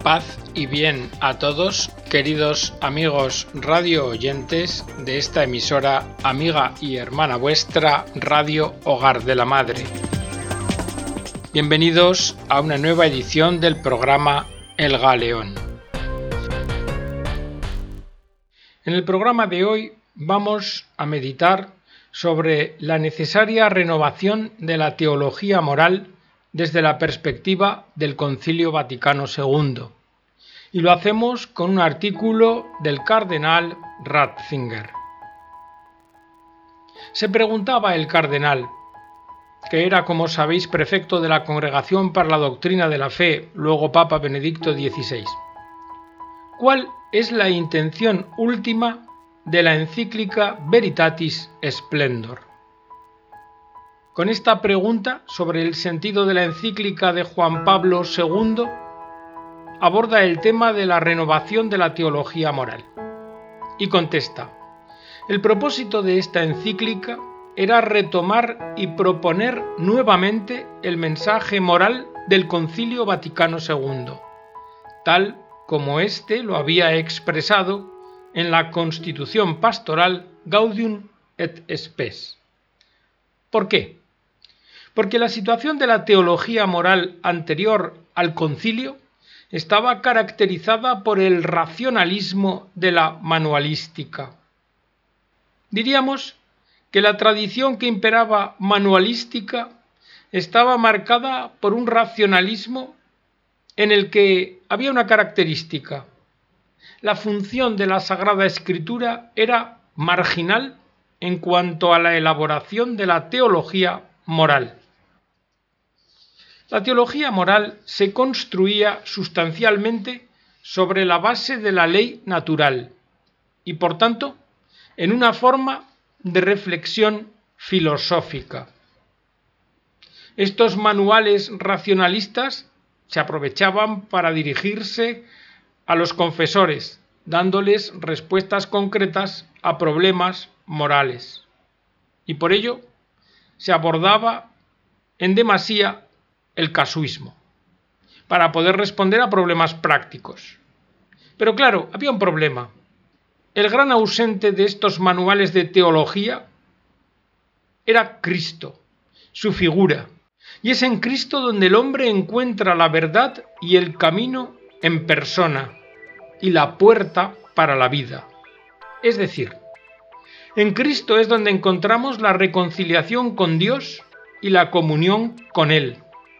Paz y bien a todos, queridos amigos radio oyentes de esta emisora amiga y hermana vuestra, Radio Hogar de la Madre. Bienvenidos a una nueva edición del programa El Galeón. En el programa de hoy vamos a meditar sobre la necesaria renovación de la teología moral desde la perspectiva del Concilio Vaticano II. Y lo hacemos con un artículo del cardenal Ratzinger. Se preguntaba el cardenal, que era, como sabéis, prefecto de la Congregación para la Doctrina de la Fe, luego Papa Benedicto XVI, ¿cuál es la intención última de la encíclica Veritatis Splendor? Con esta pregunta sobre el sentido de la encíclica de Juan Pablo II, aborda el tema de la renovación de la teología moral. Y contesta, el propósito de esta encíclica era retomar y proponer nuevamente el mensaje moral del Concilio Vaticano II, tal como éste lo había expresado en la Constitución Pastoral Gaudium et Spes. ¿Por qué? Porque la situación de la teología moral anterior al concilio estaba caracterizada por el racionalismo de la manualística. Diríamos que la tradición que imperaba manualística estaba marcada por un racionalismo en el que había una característica. La función de la Sagrada Escritura era marginal en cuanto a la elaboración de la teología moral. La teología moral se construía sustancialmente sobre la base de la ley natural y, por tanto, en una forma de reflexión filosófica. Estos manuales racionalistas se aprovechaban para dirigirse a los confesores, dándoles respuestas concretas a problemas morales. Y por ello se abordaba en demasía el casuismo, para poder responder a problemas prácticos. Pero claro, había un problema. El gran ausente de estos manuales de teología era Cristo, su figura. Y es en Cristo donde el hombre encuentra la verdad y el camino en persona, y la puerta para la vida. Es decir, en Cristo es donde encontramos la reconciliación con Dios y la comunión con Él.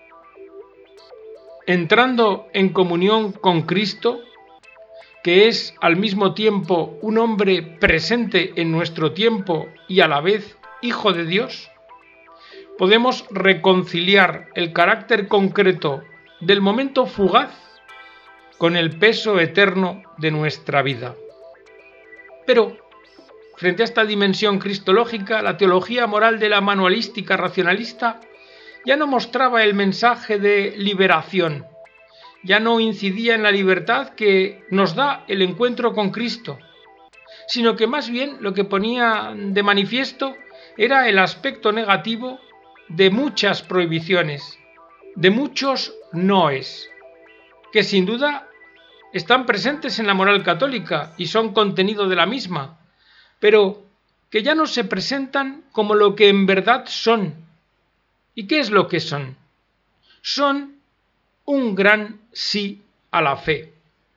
Entrando en comunión con Cristo, que es al mismo tiempo un hombre presente en nuestro tiempo y a la vez Hijo de Dios, podemos reconciliar el carácter concreto del momento fugaz con el peso eterno de nuestra vida. Pero, frente a esta dimensión cristológica, la teología moral de la manualística racionalista ya no mostraba el mensaje de liberación, ya no incidía en la libertad que nos da el encuentro con Cristo, sino que más bien lo que ponía de manifiesto era el aspecto negativo de muchas prohibiciones, de muchos noes, que sin duda están presentes en la moral católica y son contenido de la misma, pero que ya no se presentan como lo que en verdad son. ¿Y qué es lo que son? Son un gran sí a la fe.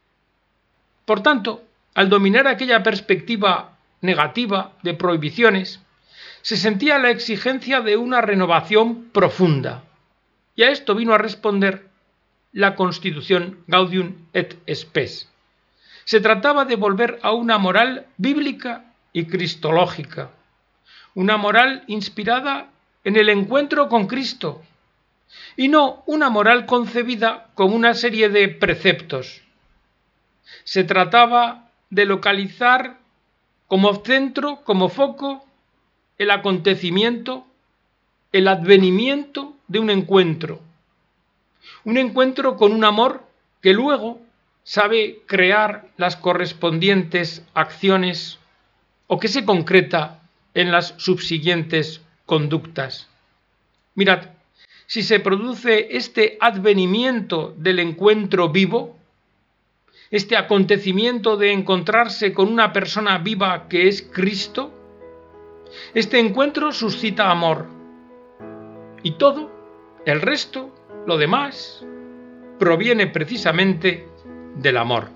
Por tanto, al dominar aquella perspectiva negativa de prohibiciones, se sentía la exigencia de una renovación profunda. Y a esto vino a responder la Constitución Gaudium et Spes. Se trataba de volver a una moral bíblica y cristológica, una moral inspirada en el encuentro con Cristo, y no una moral concebida como una serie de preceptos. Se trataba de localizar como centro, como foco, el acontecimiento, el advenimiento de un encuentro con un amor que luego sabe crear las correspondientes acciones o que se concreta en las subsiguientes conductas. Mirad, si se produce este advenimiento del encuentro vivo, este acontecimiento de encontrarse con una persona viva que es Cristo, este encuentro suscita amor. Y todo, el resto, lo demás, proviene precisamente del amor.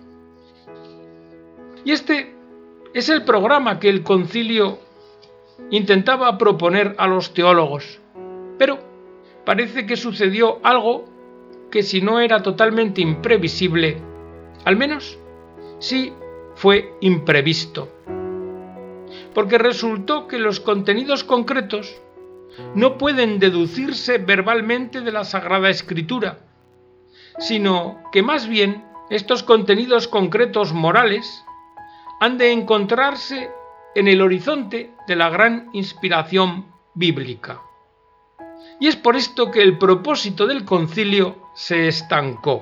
Y este es el programa que el concilio intentaba proponer a los teólogos, pero parece que sucedió algo que, si no era totalmente imprevisible, al menos sí fue imprevisto. Porque resultó que los contenidos concretos no pueden deducirse verbalmente de la Sagrada Escritura, sino que más bien estos contenidos concretos morales han de encontrarse en el horizonte de la gran inspiración bíblica. Y es por esto que el propósito del concilio se estancó.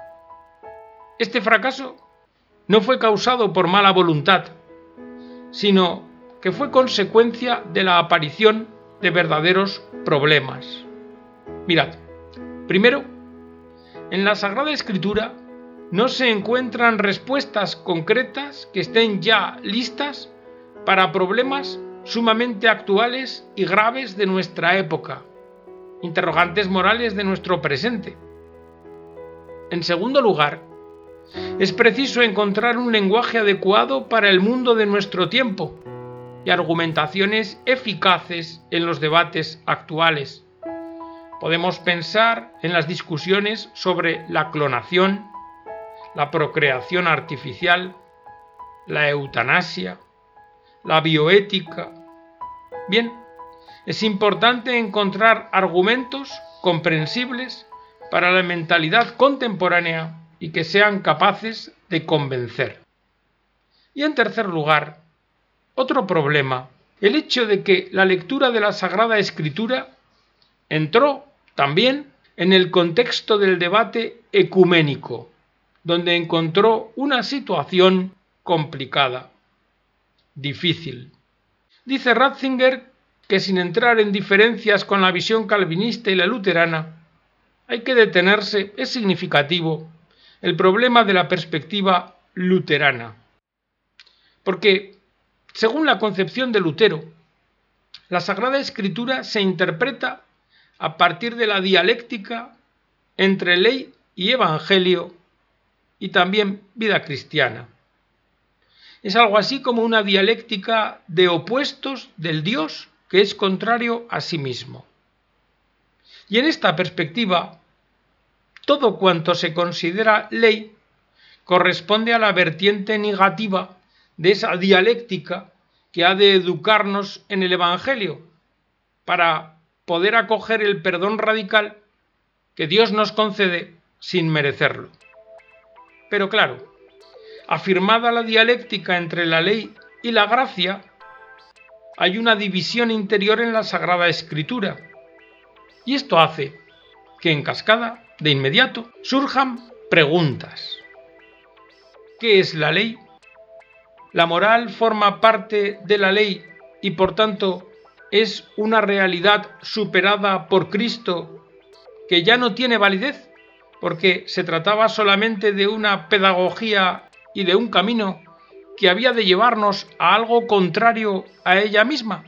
Este fracaso no fue causado por mala voluntad, sino que fue consecuencia de la aparición de verdaderos problemas. Mirad, primero, en la Sagrada Escritura no se encuentran respuestas concretas que estén ya listas para problemas sumamente actuales y graves de nuestra época, interrogantes morales de nuestro presente. En segundo lugar, es preciso encontrar un lenguaje adecuado para el mundo de nuestro tiempo y argumentaciones eficaces en los debates actuales. Podemos pensar en las discusiones sobre la clonación, la procreación artificial, la eutanasia, la bioética. Bien, es importante encontrar argumentos comprensibles para la mentalidad contemporánea y que sean capaces de convencer. Y en tercer lugar, otro problema, el hecho de que la lectura de la Sagrada Escritura entró también en el contexto del debate ecuménico, donde encontró una situación complicada, difícil. Dice Ratzinger que, sin entrar en diferencias con la visión calvinista y la luterana, hay que detenerse, es significativo, el problema de la perspectiva luterana. Porque, según la concepción de Lutero, la Sagrada Escritura se interpreta a partir de la dialéctica entre ley y evangelio y también vida cristiana. Es algo así como una dialéctica de opuestos del Dios que es contrario a sí mismo. Y en esta perspectiva, todo cuanto se considera ley corresponde a la vertiente negativa de esa dialéctica que ha de educarnos en el Evangelio para poder acoger el perdón radical que Dios nos concede sin merecerlo. Pero claro, afirmada la dialéctica entre la ley y la gracia, hay una división interior en la Sagrada Escritura, y esto hace que en cascada, de inmediato, surjan preguntas. ¿Qué es la ley? ¿La moral forma parte de la ley y por tanto es una realidad superada por Cristo que ya no tiene validez porque se trataba solamente de una pedagogía y de un camino que había de llevarnos a algo contrario a ella misma?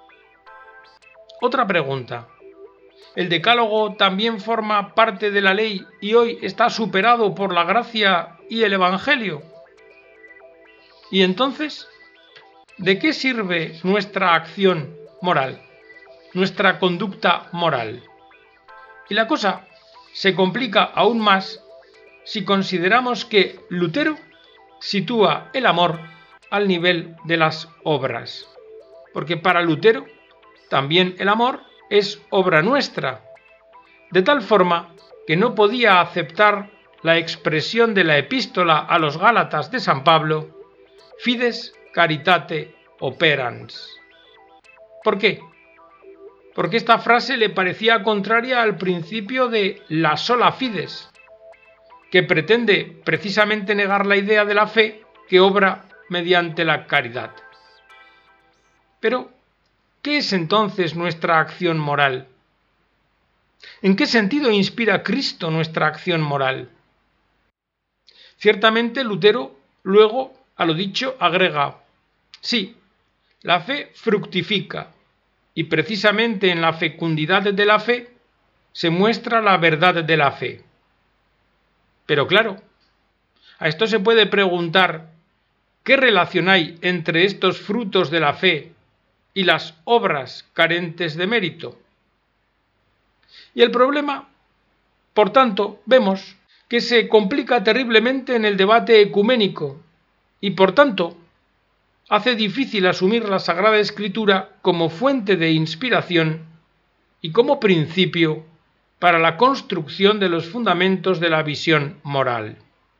Otra pregunta. ¿El Decálogo también forma parte de la ley y hoy está superado por la gracia y el Evangelio? Y entonces, ¿de qué sirve nuestra acción moral, nuestra conducta moral? Y la cosa se complica aún más si consideramos que Lutero sitúa el amor al nivel de las obras, porque para Lutero también el amor es obra nuestra, de tal forma que no podía aceptar la expresión de la epístola a los Gálatas de San Pablo, fides caritate operans. ¿Por qué? Porque esta frase le parecía contraria al principio de la sola fides, que pretende precisamente negar la idea de la fe que obra mediante la caridad. Pero, ¿qué es entonces nuestra acción moral? ¿En qué sentido inspira Cristo nuestra acción moral? Ciertamente Lutero luego a lo dicho agrega: sí, la fe fructifica, y precisamente en la fecundidad de la fe se muestra la verdad de la fe. Pero claro, a esto se puede preguntar: ¿qué relación hay entre estos frutos de la fe y las obras carentes de mérito? Y el problema, por tanto, vemos que se complica terriblemente en el debate ecuménico y, por tanto, hace difícil asumir la Sagrada Escritura como fuente de inspiración y como principio para la construcción de los fundamentos de la visión moral.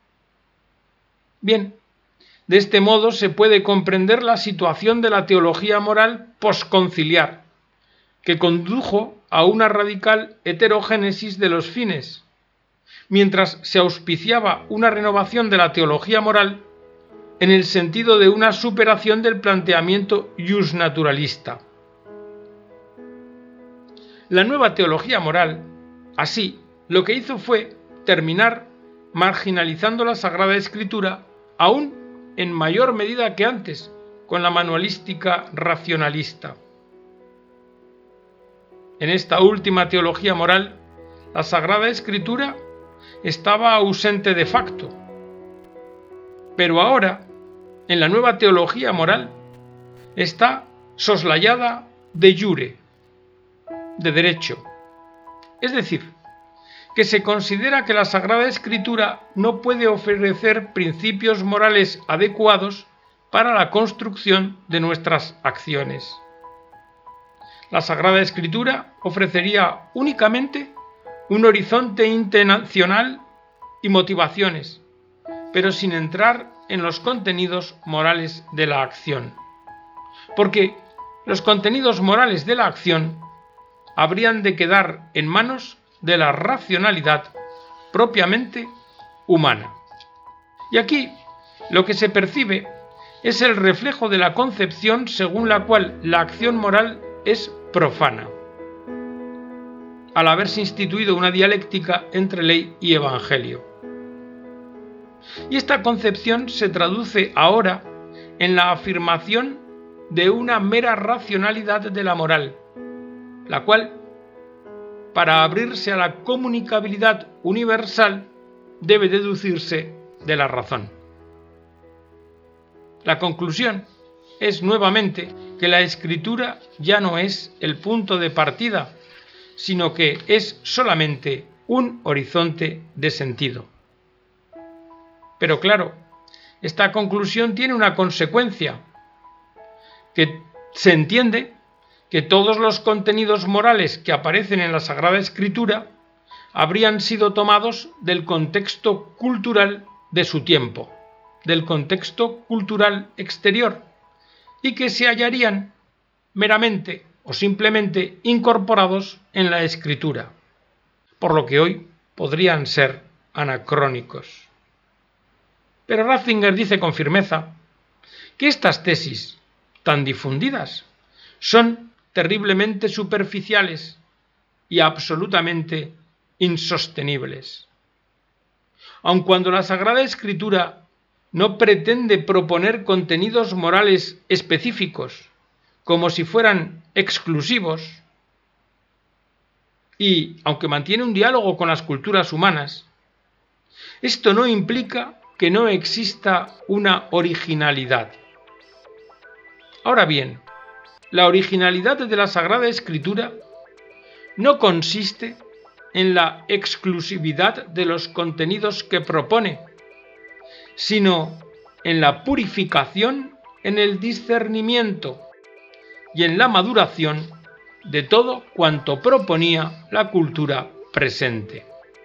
Bien, de este modo se puede comprender la situación de la teología moral posconciliar, que condujo a una radical heterogénesis de los fines, mientras se auspiciaba una renovación de la teología moral en el sentido de una superación del planteamiento justnaturalista. La nueva teología moral, así, lo que hizo fue terminar marginalizando la Sagrada Escritura aún en mayor medida que antes con la manualística racionalista. En esta última teología moral, la Sagrada Escritura estaba ausente de facto, pero ahora, en la nueva teología moral, está soslayada de jure, de derecho. Es decir, que se considera que la Sagrada Escritura no puede ofrecer principios morales adecuados para la construcción de nuestras acciones. La Sagrada Escritura ofrecería únicamente un horizonte intencional y motivaciones, pero sin entrar en los contenidos morales de la acción. Porque los contenidos morales de la acción habrían de quedar en manos de la racionalidad propiamente humana. Y aquí lo que se percibe es el reflejo de la concepción según la cual la acción moral es profana, al haberse instituido una dialéctica entre ley y evangelio. Y esta concepción se traduce ahora en la afirmación de una mera racionalidad de la moral, la cual, para abrirse a la comunicabilidad universal, debe deducirse de la razón. La conclusión es nuevamente que la Escritura ya no es el punto de partida, sino que es solamente un horizonte de sentido. Pero claro, esta conclusión tiene una consecuencia, que se entiende que todos los contenidos morales que aparecen en la Sagrada Escritura habrían sido tomados del contexto cultural de su tiempo, del contexto cultural exterior, y que se hallarían meramente o simplemente incorporados en la Escritura, por lo que hoy podrían ser anacrónicos. Pero Ratzinger dice con firmeza que estas tesis, tan difundidas, son terriblemente superficiales y absolutamente insostenibles. Aun cuando la Sagrada Escritura no pretende proponer contenidos morales específicos, como si fueran exclusivos, y aunque mantiene un diálogo con las culturas humanas, esto no implica que no exista una originalidad. Ahora bien, la originalidad de la Sagrada Escritura no consiste en la exclusividad de los contenidos que propone, sino en la purificación, en el discernimiento y en la maduración de todo cuanto proponía la cultura presente.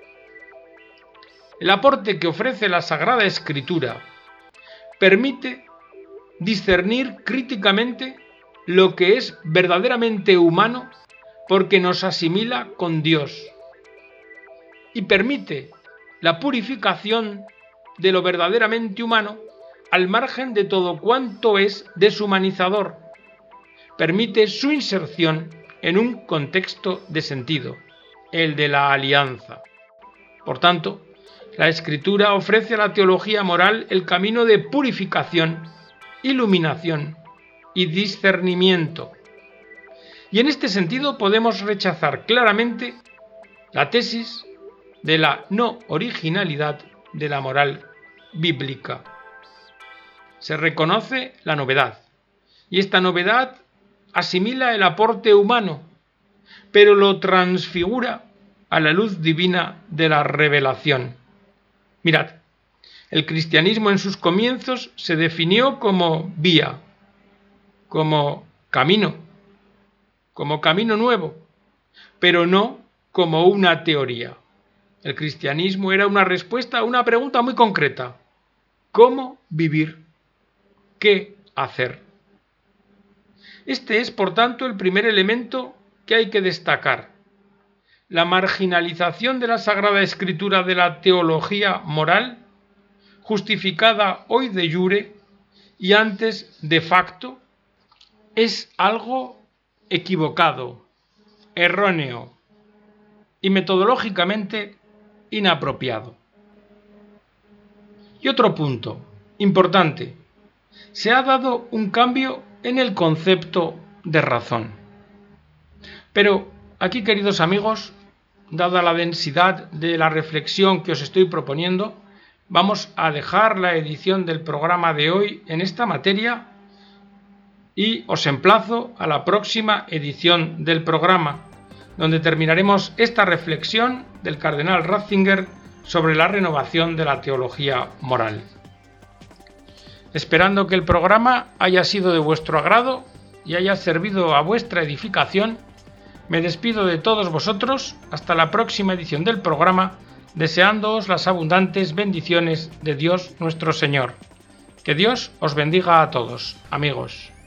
El aporte que ofrece la Sagrada Escritura permite discernir críticamente lo que es verdaderamente humano porque nos asimila con Dios y permite la purificación de lo verdaderamente humano al margen de todo cuanto es deshumanizador. Permite su inserción en un contexto de sentido, el de la alianza. Por tanto, La Escritura ofrece a la teología moral el camino de purificación, iluminación y discernimiento. Y en este sentido podemos rechazar claramente la tesis de la no originalidad de la moral bíblica. Se reconoce la novedad, y esta novedad asimila el aporte humano, pero lo transfigura a la luz divina de la revelación. Mirad, el cristianismo en sus comienzos se definió como vía, como camino nuevo, pero no como una teoría. El cristianismo era una respuesta a una pregunta muy concreta: ¿cómo vivir? ¿Qué hacer? Este es, por tanto, el primer elemento que hay que destacar: la marginalización de la Sagrada Escritura de la teología moral, justificada hoy de jure y antes de facto, es algo equivocado, erróneo y metodológicamente inapropiado. Y otro punto importante: se ha dado un cambio en el concepto de razón. Pero aquí, queridos amigos, dada la densidad de la reflexión que os estoy proponiendo, vamos a dejar la edición del programa de hoy en esta materia y os emplazo a la próxima edición del programa, donde terminaremos esta reflexión del cardenal Ratzinger sobre la renovación de la teología moral. Esperando que el programa haya sido de vuestro agrado y haya servido a vuestra edificación, me despido de todos vosotros hasta la próxima edición del programa, deseándoos las abundantes bendiciones de Dios nuestro Señor. Que Dios os bendiga a todos, amigos.